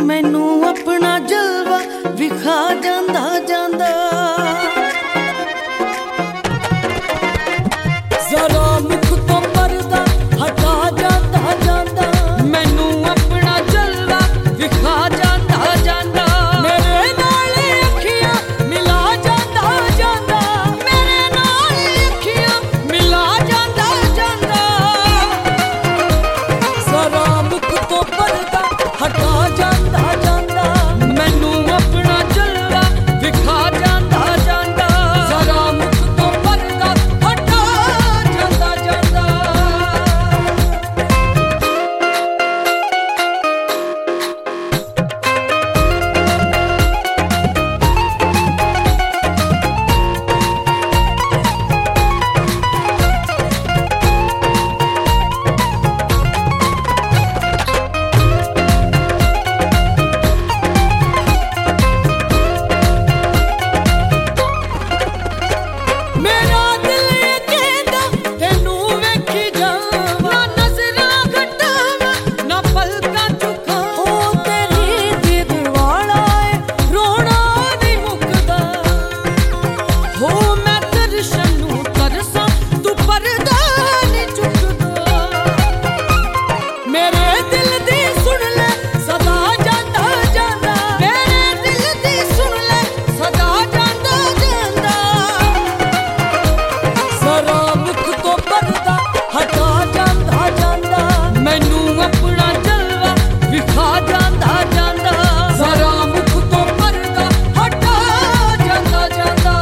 मैनू अपना जलवा विखा जांदा जांदा। जरा मुख तो पर्दा हटा जांदा जांदा, मैनू अपना जलवा विखा जांदा जांदा। मेरे नाल अखियां मिला जांदा जांदा, मेरे नाल अखियां मिला जांदा जांदा। जरा मुख तो पर्दा हटा जांदा जांदा, मैनू अपना जलवा विखा जांदा जांदा। जरा मुख तो पर्दा हटा जांदा जांदा। मेरा दिल ये कहंदा तैनू वेखी जावां, ना नज़रां घटावां ना पलकां झुकां। हो तेरी दीद वाला ऐ रोना नहीं मुकदा, हो मैं दर्शन नूं तरसां तू पर्दा नहीं चुकदा। मेरे दिल दी सुन ले सदा जांदा जांदा, मेरे दिल दी सुन ले सदा जांदा जांदा। जरा मुख तो पर्दा हटा जांदा जांदा, मैनू अपना जलवा विखा जांदा जांदा। जरा मुख तो पर्दा हटा जांदा जांदा।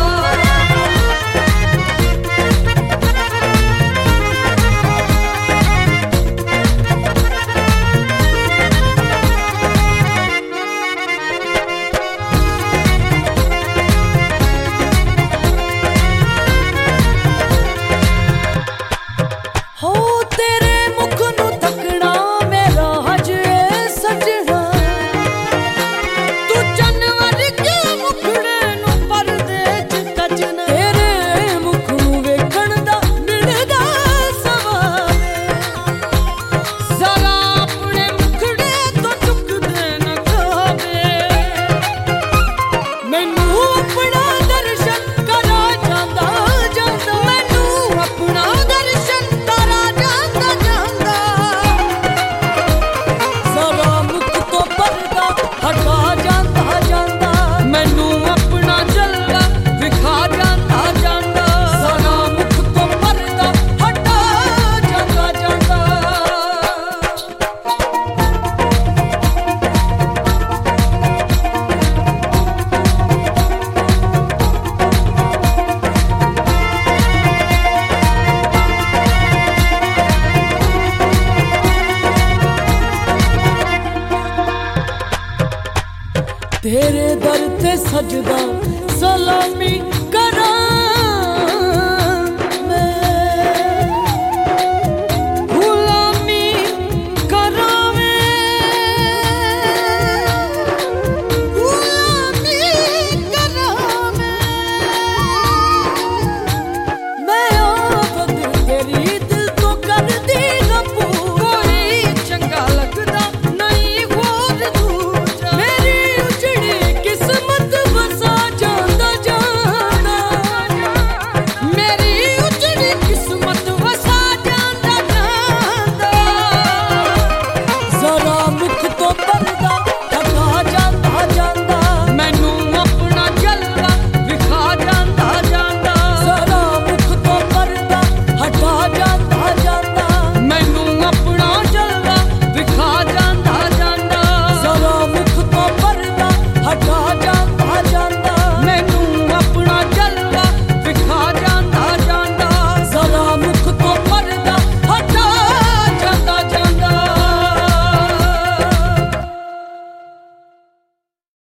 हो तेरे मुख नूं तकना मेरा हज ए सजना, तू चन्न वर्गे मुखड़े नूं परदे च कजना। तेरे मुख नूं वेखण दा मिलदा सवाद, जरा अपने मुखड़े तो चुकदे न खावे। मैनू अपना दर्शन करा जांदा जांदा, मैनू अपना दर्शन करा जांदा जांदा। जरा मुख तो पर्दा हटा जांदा जांदा, मैनू अपना जलवा विखा जांदा जांदा। जरा मुख तो पर्दा हटा जांदा जांदा। तेरे दर ते सजदा सलामी